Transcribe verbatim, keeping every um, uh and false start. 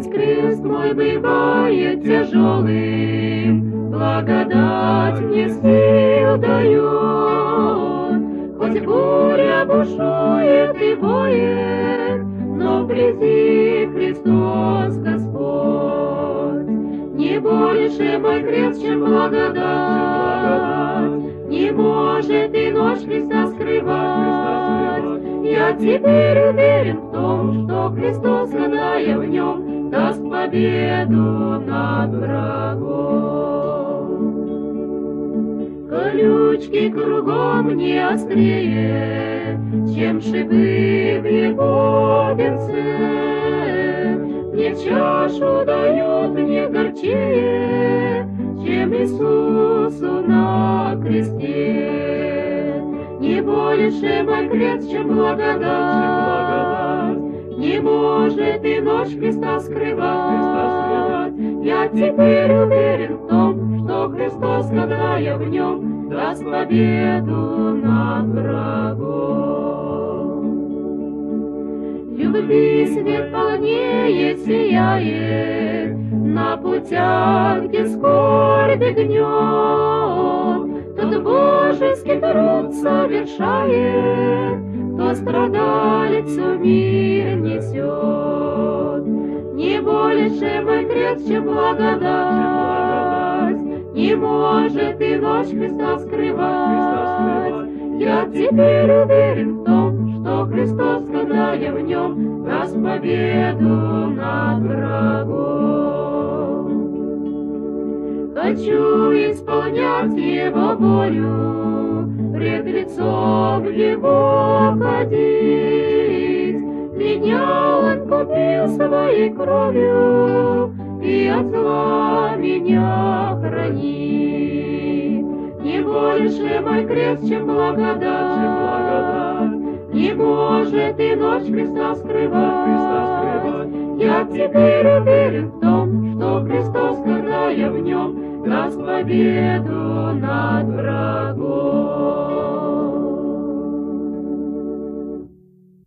Хоть крест мой бывает тяжелым, благодать мне сил дает. Хоть буря бушует и воет, но вблизи Христос Господь. Не больше мой крест, чем благодать, не может и ночь Христа скрывать. Я теперь уверен в том, что Христос, когда я в нем, даст победу над врагом. Колючки кругом не острее, чем шипы в его венце. Мне чашу дают не горчее, чем Иисусу на кресте. Не больше мой крест, чем благодать, не может и ночь Христа скрывать. Я теперь уверен в том, что Христос, когда я в нем, даст победу над врагом. Любви свет полнее сияет на путях, где скорби гнет. Тот божеский труд совершает, кто страдалицу мир несет. Не больше мой крест, чем благодать, не может и ночь Христа скрывать. Я теперь уверен в том, что Христос, когда я в нем, даст победу над врагом. Хочу исполнять Его волю, пред лицом Его ходить. Меня Он купил своей кровью, и от зла меня храни. Не больше мой крест, чем благодать, не может и ночь Христа скрывать. Я теперь уверен в том, что Христос, когда я в нем, даст победу над врагом.